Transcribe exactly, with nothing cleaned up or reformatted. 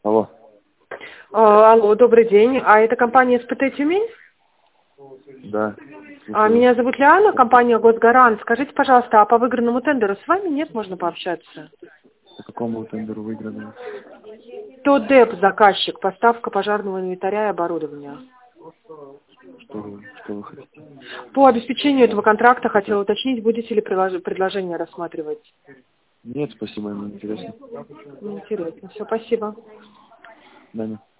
Алло. А, алло, добрый день. А это компания эс пэ тэ Тюмень? Да. А, меня зовут Лиана, компания Госгарант. Скажите, пожалуйста, а по выигранному тендеру с вами нет, можно пообщаться? По какому тендеру выиграли? ТОДЭП заказчик, поставка пожарного инвентаря и оборудования. Что вы, что вы хотите? По обеспечению этого контракта хотела уточнить, будете ли предлож- предложение рассматривать? Нет, спасибо, мне интересно. Интересно. Все, спасибо. Да, нет.